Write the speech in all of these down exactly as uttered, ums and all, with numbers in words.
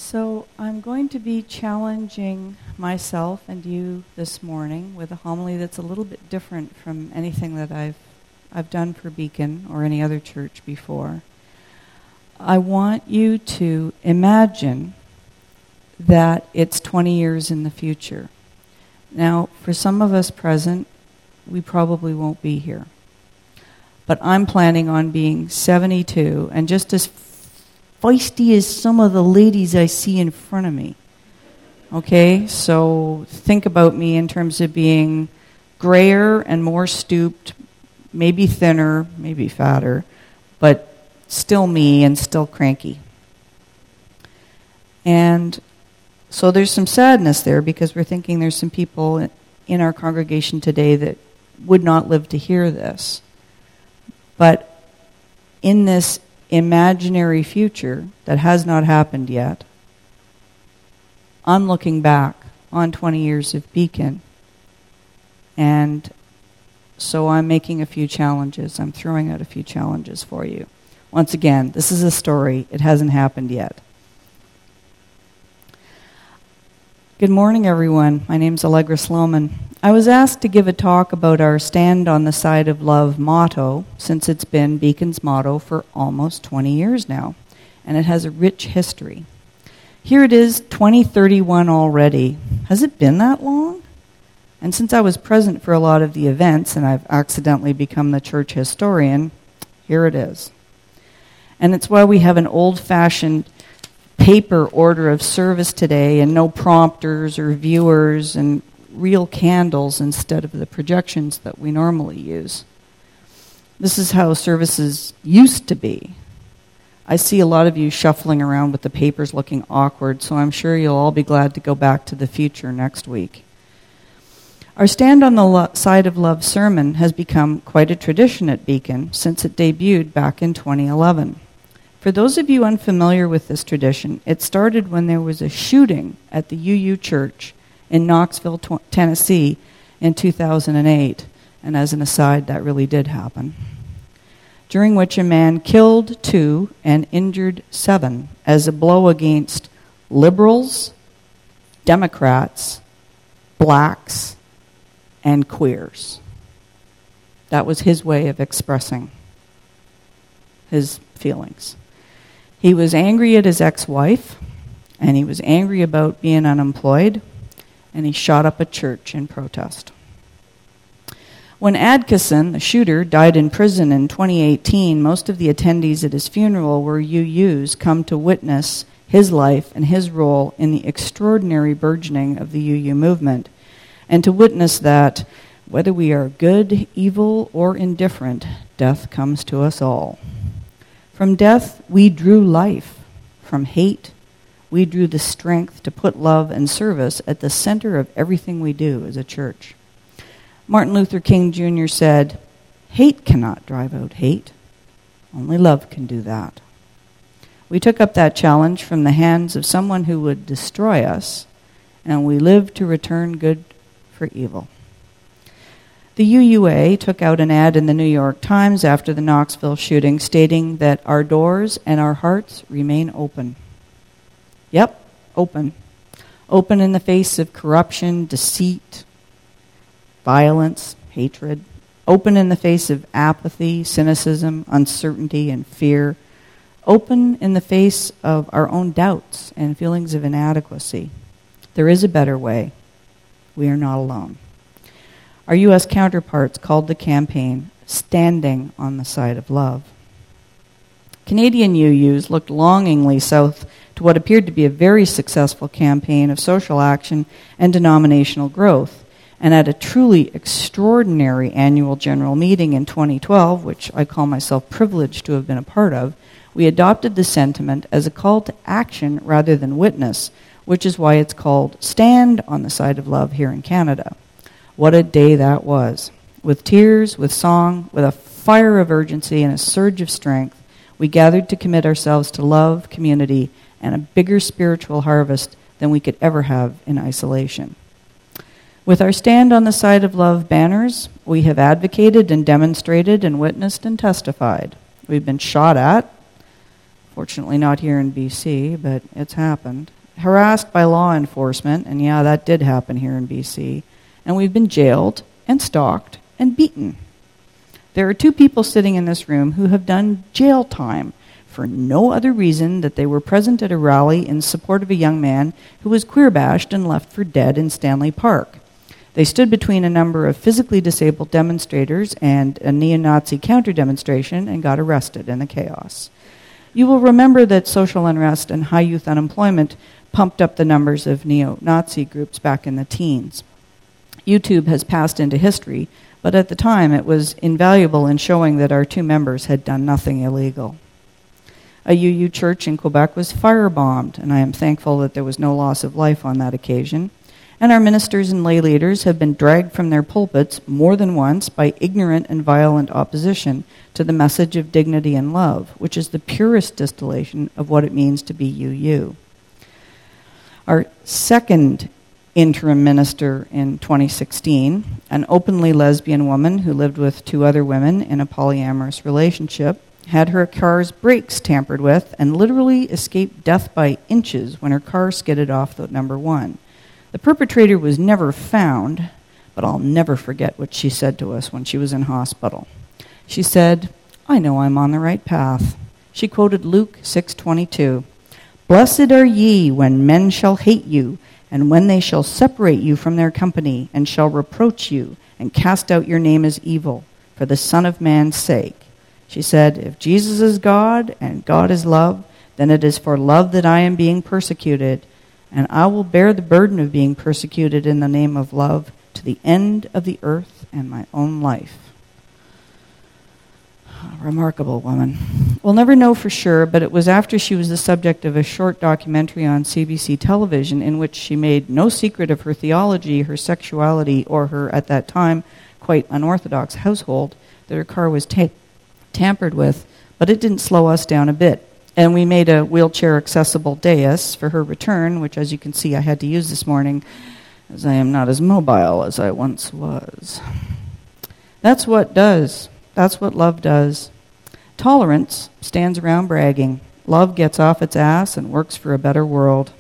So I'm going to be challenging myself and you this morning with a homily that's a little bit different from anything that I've I've done for Beacon or any other church before. I want you to imagine that it's twenty years in the future. Now, for some of us present, we probably won't be here. But I'm planning on being seventy-two and just as feisty as some of the ladies I see in front of me. Okay, so think about me in terms of being grayer and more stooped, maybe thinner, maybe fatter, but still me and still cranky. And so there's some sadness there because we're thinking there's some people in our congregation today that would not live to hear this. But in this imaginary future that has not happened yet, I'm looking back on twenty years of Beacon, and so I'm making a few challenges. I'm throwing out a few challenges for you. Once again, this is a story. It hasn't happened yet. Good morning, everyone. My name's Allegra Sloman. I was asked to give a talk about our Stand on the Side of Love motto, since it's been Beacon's motto for almost twenty years now, and it has a rich history. Here it is, twenty thirty-one already. Has it been that long? And since I was present for a lot of the events, and I've accidentally become the church historian, here it is. And it's why we have an old-fashioned paper order of service today and no prompters or viewers and real candles instead of the projections that we normally use. This is how services used to be. I see a lot of you shuffling around with the papers looking awkward, so I'm sure you'll all be glad to go back to the future next week. Our Stand on the Lo- Side of Love sermon has become quite a tradition at Beacon since it debuted back in twenty eleven. For those of you unfamiliar with this tradition, it started when there was a shooting at the U U Church in Knoxville, tw- Tennessee in two thousand eight. And as an aside, that really did happen. During which a man killed two and injured seven as a blow against liberals, Democrats, blacks, and queers. That was his way of expressing his feelings. He was angry at his ex-wife, and he was angry about being unemployed, and he shot up a church in protest. When Adkisson, the shooter, died in prison in twenty eighteen, most of the attendees at his funeral were U Us come to witness his life and his role in the extraordinary burgeoning of the U U movement, and to witness that, whether we are good, evil, or indifferent, death comes to us all. From death, we drew life. From hate, we drew the strength to put love and service at the center of everything we do as a church. Martin Luther King Junior said, "Hate cannot drive out hate. Only love can do that." We took up that challenge from the hands of someone who would destroy us, and we lived to return good for evil. The U U A took out an ad in the New York Times after the Knoxville shooting stating that our doors and our hearts remain open. Yep, open. Open in the face of corruption, deceit, violence, hatred. Open in the face of apathy, cynicism, uncertainty, and fear. Open in the face of our own doubts and feelings of inadequacy. There is a better way. We are not alone. Our U S counterparts called the campaign Standing on the Side of Love. Canadian U Us looked longingly south to what appeared to be a very successful campaign of social action and denominational growth. And at a truly extraordinary annual general meeting in twenty twelve, which I call myself privileged to have been a part of, we adopted the sentiment as a call to action rather than witness, which is why it's called Stand on the Side of Love here in Canada. What a day that was. With tears, with song, with a fire of urgency and a surge of strength, we gathered to commit ourselves to love, community, and a bigger spiritual harvest than we could ever have in isolation. With our Stand on the Side of Love banners, we have advocated and demonstrated and witnessed and testified. We've been shot at, fortunately not here in B C, but it's happened. Harassed by law enforcement, and yeah, that did happen here in B C, and we've been jailed and stalked and beaten. There are two people sitting in this room who have done jail time for no other reason that they were present at a rally in support of a young man who was queer-bashed and left for dead in Stanley Park. They stood between a number of physically disabled demonstrators and a neo-Nazi counter-demonstration and got arrested in the chaos. You will remember that social unrest and high youth unemployment pumped up the numbers of neo-Nazi groups back in the teens. YouTube has passed into history, but at the time it was invaluable in showing that our two members had done nothing illegal. A U U church in Quebec was firebombed, and I am thankful that there was no loss of life on that occasion. And our ministers and lay leaders have been dragged from their pulpits more than once by ignorant and violent opposition to the message of dignity and love, which is the purest distillation of what it means to be U U. Our second interim minister in twenty sixteen, an openly lesbian woman who lived with two other women in a polyamorous relationship, had her car's brakes tampered with and literally escaped death by inches when her car skidded off the number one. The perpetrator was never found, but I'll never forget what she said to us when she was in hospital. She said, "I know I'm on the right path." She quoted Luke six twenty-two, "Blessed are ye when men shall hate you, and when they shall separate you from their company, and shall reproach you, and cast out your name as evil, for the Son of Man's sake." She said, "If Jesus is God, and God is love, then it is for love that I am being persecuted, and I will bear the burden of being persecuted in the name of love to the end of the earth and my own life." A remarkable woman. We'll never know for sure, but it was after she was the subject of a short documentary on C B C television in which she made no secret of her theology, her sexuality, or her, at that time, quite unorthodox household, that her car was ta- tampered with, but it didn't slow us down a bit. And we made a wheelchair-accessible dais for her return, which, as you can see, I had to use this morning, as I am not as mobile as I once was. That's what does. That's what love does. Tolerance stands around bragging. Love gets off its ass and works for a better world.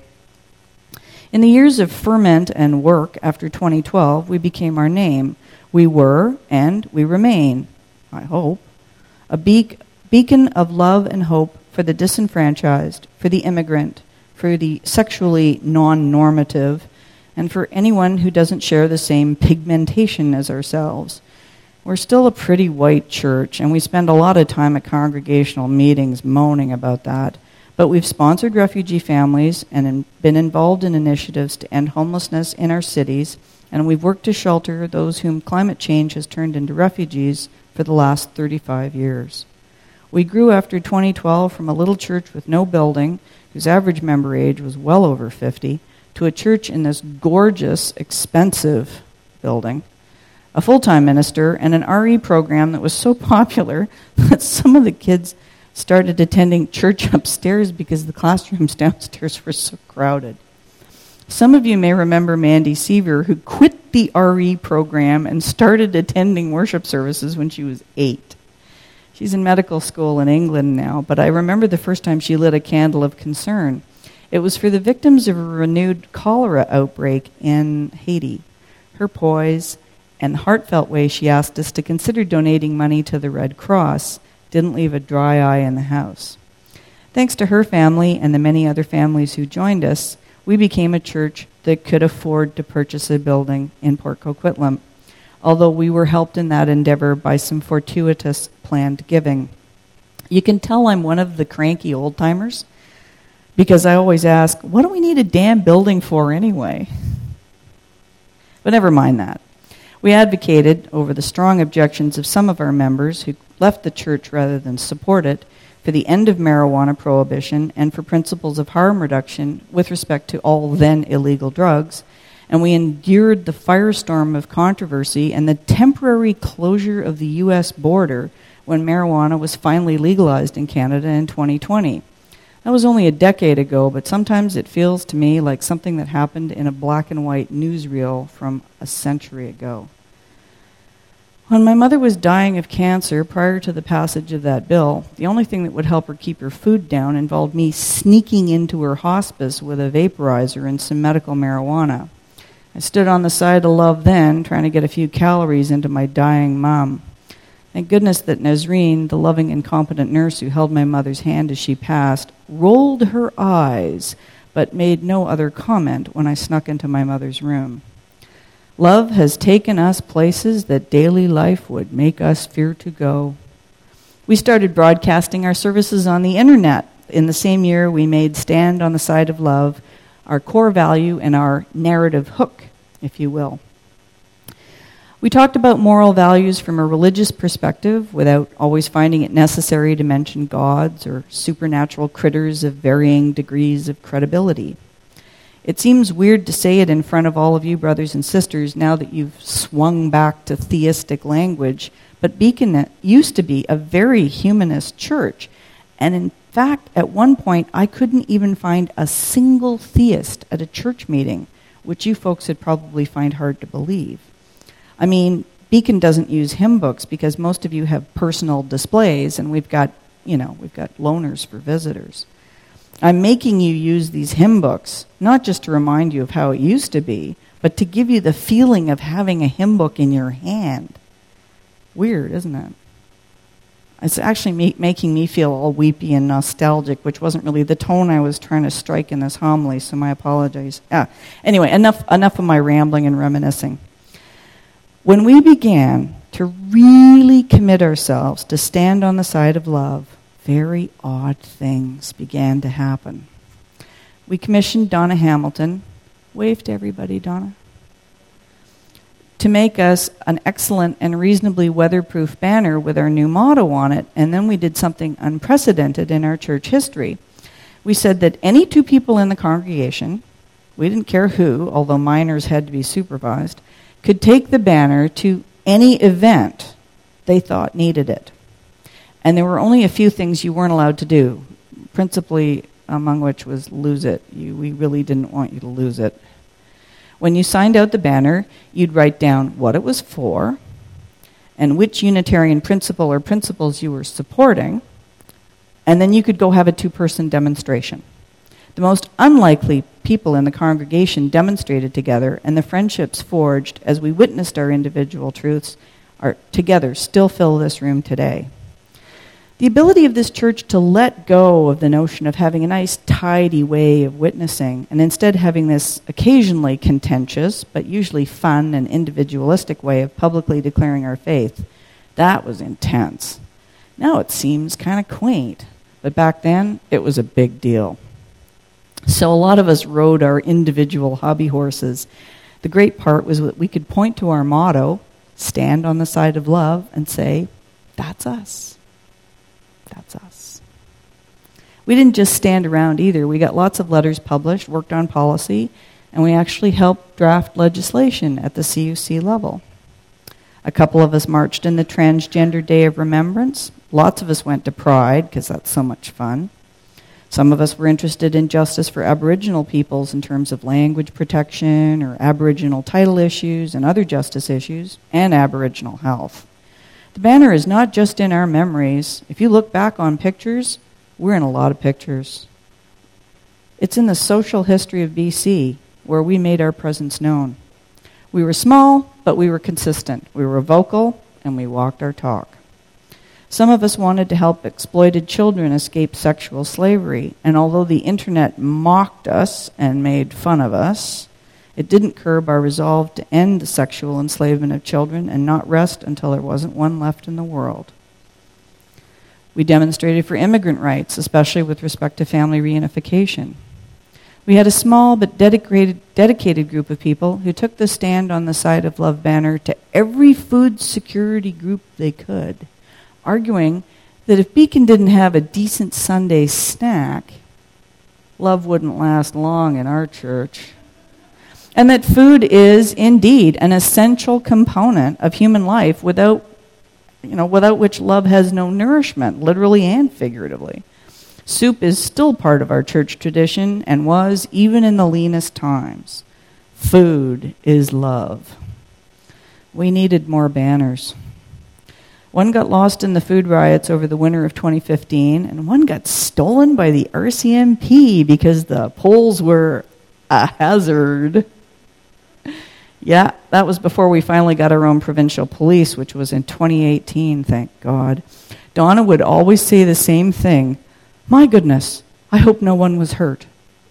In the years of ferment and work after twenty twelve, we became our name. We were, and we remain, I hope, a be- beacon of love and hope for the disenfranchised, for the immigrant, for the sexually non-normative, and for anyone who doesn't share the same pigmentation as ourselves. We're still a pretty white church, and we spend a lot of time at congregational meetings moaning about that, but we've sponsored refugee families and in, been involved in initiatives to end homelessness in our cities, and we've worked to shelter those whom climate change has turned into refugees for the last thirty-five years. We grew after twenty twelve from a little church with no building, whose average member age was well over fifty, to a church in this gorgeous, expensive building, a full-time minister, and an R E program that was so popular that some of the kids started attending church upstairs because the classrooms downstairs were so crowded. Some of you may remember Mandy Seaver, who quit the R E program and started attending worship services when she was eight. She's in medical school in England now, but I remember the first time she lit a candle of concern. It was for the victims of a renewed cholera outbreak in Haiti. Her poise and heartfelt way she asked us to consider donating money to the Red Cross didn't leave a dry eye in the house. Thanks to her family and the many other families who joined us, we became a church that could afford to purchase a building in Port Coquitlam, although we were helped in that endeavor by some fortuitous planned giving. You can tell I'm one of the cranky old-timers because I always ask, what do we need a damn building for anyway? But never mind that. We advocated, over the strong objections of some of our members who left the church rather than support it, for the end of marijuana prohibition and for principles of harm reduction with respect to all then illegal drugs, and we endured the firestorm of controversy and the temporary closure of the U S border when marijuana was finally legalized in Canada in twenty twenty. That was only a decade ago, but sometimes it feels to me like something that happened in a black and white newsreel from a century ago. When my mother was dying of cancer prior to the passage of that bill, the only thing that would help her keep her food down involved me sneaking into her hospice with a vaporizer and some medical marijuana. I stood on the side of love then, trying to get a few calories into my dying mom. Thank goodness that Nazreen, the loving and competent nurse who held my mother's hand as she passed, rolled her eyes, but made no other comment when I snuck into my mother's room. Love has taken us places that daily life would make us fear to go. We started broadcasting our services on the internet. In the same year, we made Stand on the Side of Love our core value and our narrative hook, if you will. We talked about moral values from a religious perspective without always finding it necessary to mention gods or supernatural critters of varying degrees of credibility. It seems weird to say it in front of all of you brothers and sisters now that you've swung back to theistic language, but Beacon used to be a very humanist church, and in fact, at one point, I couldn't even find a single theist at a church meeting, which you folks would probably find hard to believe. I mean, Beacon doesn't use hymn books because most of you have personal displays, and we've got, you know, we've got loaners for visitors. I'm making you use these hymn books, not just to remind you of how it used to be, but to give you the feeling of having a hymn book in your hand. Weird, isn't it? It's actually me- making me feel all weepy and nostalgic, which wasn't really the tone I was trying to strike in this homily, so my apologies. Ah, anyway, enough, enough of my rambling and reminiscing. When we began to really commit ourselves to stand on the side of love, very odd things began to happen. We commissioned Donna Hamilton, wave to everybody, Donna, to make us an excellent and reasonably weatherproof banner with our new motto on it, and then we did something unprecedented in our church history. We said that any two people in the congregation, we didn't care who, although minors had to be supervised, could take the banner to any event they thought needed it. And there were only a few things you weren't allowed to do, principally among which was lose it. You, we really didn't want you to lose it. When you signed out the banner, you'd write down what it was for and which Unitarian principle or principles you were supporting, and then you could go have a two-person demonstration. The most unlikely people in the congregation demonstrated together, and the friendships forged as we witnessed our individual truths are together still fill this room today. The ability of this church to let go of the notion of having a nice, tidy way of witnessing and instead having this occasionally contentious, but usually fun and individualistic way of publicly declaring our faith, that was intense. Now it seems kind of quaint, but back then it was a big deal. So a lot of us rode our individual hobby horses. The great part was that we could point to our motto, stand on the side of love, and say, that's us. That's us. We didn't just stand around either. We got lots of letters published, worked on policy, and we actually helped draft legislation at the C U C level. A couple of us marched in the Transgender Day of Remembrance. Lots of us went to Pride, because that's so much fun. Some of us were interested in justice for Aboriginal peoples in terms of language protection or Aboriginal title issues and other justice issues, and Aboriginal health. The banner is not just in our memories. If you look back on pictures, we're in a lot of pictures. It's in the social history of B C, where we made our presence known. We were small, but we were consistent. We were vocal, and we walked our talk. Some of us wanted to help exploited children escape sexual slavery, and although the internet mocked us and made fun of us, it didn't curb our resolve to end the sexual enslavement of children and not rest until there wasn't one left in the world. We demonstrated for immigrant rights, especially with respect to family reunification. We had a small but dedicated, dedicated group of people who took the stand on the side of love banner to every food security group they could, arguing that if Beacon didn't have a decent Sunday snack, love wouldn't last long in our church. And that food is indeed an essential component of human life without, you know, without which love has no nourishment, literally and figuratively. Soup is still part of our church tradition and was even in the leanest times. Food is love. We needed more banners. One got lost in the food riots over the winter of twenty fifteen, and one got stolen by the R C M P because the polls were a hazard. Yeah, that was before we finally got our own provincial police, which was in twenty eighteen, thank God. Donna would always say the same thing. My goodness, I hope no one was hurt.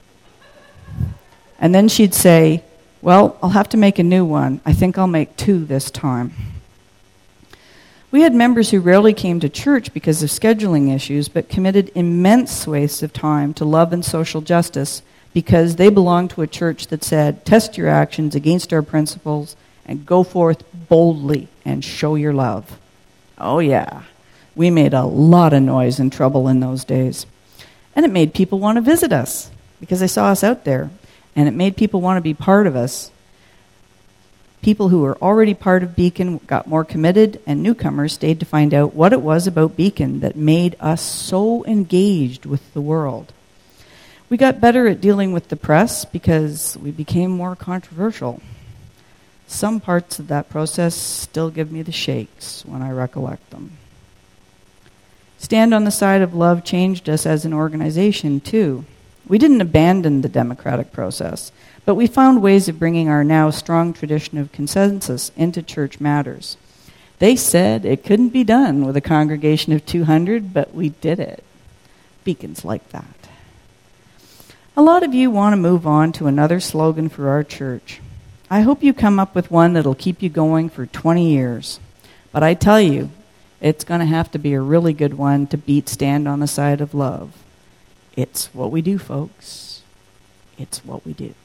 And then she'd say, well, I'll have to make a new one. I think I'll make two this time. We had members who rarely came to church because of scheduling issues, but committed immense wastes of time to love and social justice because they belonged to a church that said, test your actions against our principles and go forth boldly and show your love. Oh yeah, we made a lot of noise and trouble in those days. And it made people want to visit us because they saw us out there. And it made people want to be part of us. People who were already part of Beacon got more committed, and newcomers stayed to find out what it was about Beacon that made us so engaged with the world. We got better at dealing with the press because we became more controversial. Some parts of that process still give me the shakes when I recollect them. Stand on the Side of Love changed us as an organization, too. We didn't abandon the democratic process, but we found ways of bringing our now strong tradition of consensus into church matters. They said it couldn't be done with a congregation of two hundred, but we did it. Beacon's like that. A lot of you want to move on to another slogan for our church. I hope you come up with one that'll keep you going for twenty years. But I tell you, it's going to have to be a really good one to beat Stand on the Side of Love. It's what we do, folks. It's what we do.